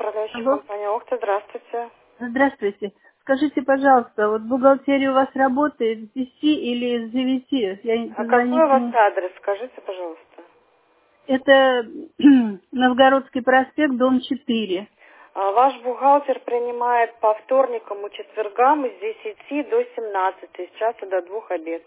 Управляющая Алло. компания Охта, здравствуйте. Здравствуйте. Скажите, пожалуйста, вот бухгалтерия у вас работает с 10 или с 9? Я А какой у позвонить вас не... адрес, скажите, пожалуйста. Это Новгородский проспект, дом 4. Ваш бухгалтер принимает по вторникам и четвергам с 10 до 17, с часа до 2 обед.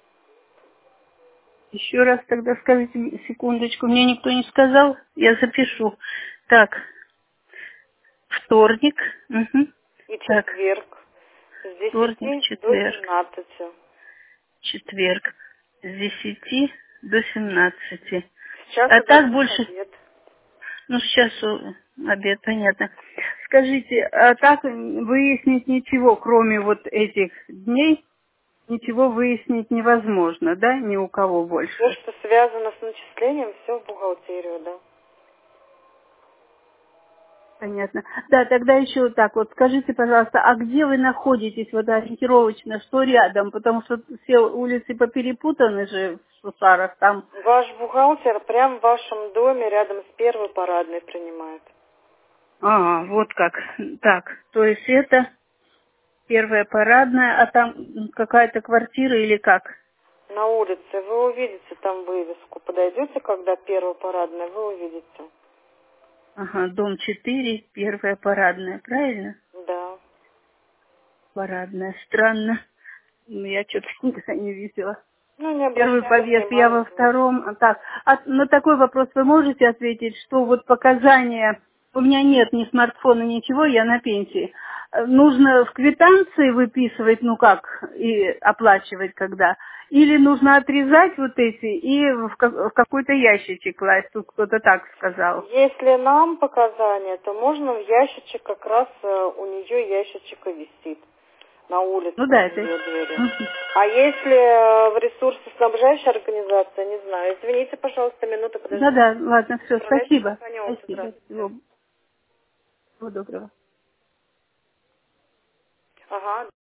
Еще раз тогда скажите, секундочку, мне никто не сказал, я запишу. Так, вторник, И так, четверг с вторник, 10 до четверг, 17. четверг, с 10 до 17. С А часа до так 2 больше... обед. Ну, сейчас обед, понятно. Скажите, а так выяснить ничего, кроме вот этих дней, ничего выяснить невозможно, да, ни у кого Все, больше? что связано с начислением, все в бухгалтерию, да. Понятно. Да, тогда еще вот так вот, скажите, пожалуйста, а где вы находитесь, вот ориентировочно, что рядом? Потому что все улицы поперепутаны же в Сусарах, там... Ваш бухгалтер прямо в вашем доме рядом с первой парадной принимает. Вот как. Так, то есть это первая парадная, а там какая-то квартира или как? На улице вы увидите там вывеску. Подойдете, когда первая парадная, вы увидите. Ага, дом 4, первая парадная, правильно? Да. Парадная, странно. Ну, я что-то никогда не видела. Ну, не Первый обращали подъезд, я внимания, во значит. втором. Так, на такой вопрос вы можете ответить, что вот показания... У меня нет ни смартфона, ничего, я на пенсии. Нужно в квитанции выписывать, ну как, и оплачивать когда? Или нужно отрезать вот эти и в какой-то ящичек класть? Тут кто-то так сказал. Если нам показания, то можно в ящичек, как раз у нее ящичек и висит на улице Ну у да, это... ее двери. Мгм. А если в ресурсоснабжающей организации, не знаю, извините, пожалуйста, минуту подождите. Да-да, ладно, все, Управляющая спасибо. компания Охта, Спасибо. здравствуйте. Всего доброго. Ага.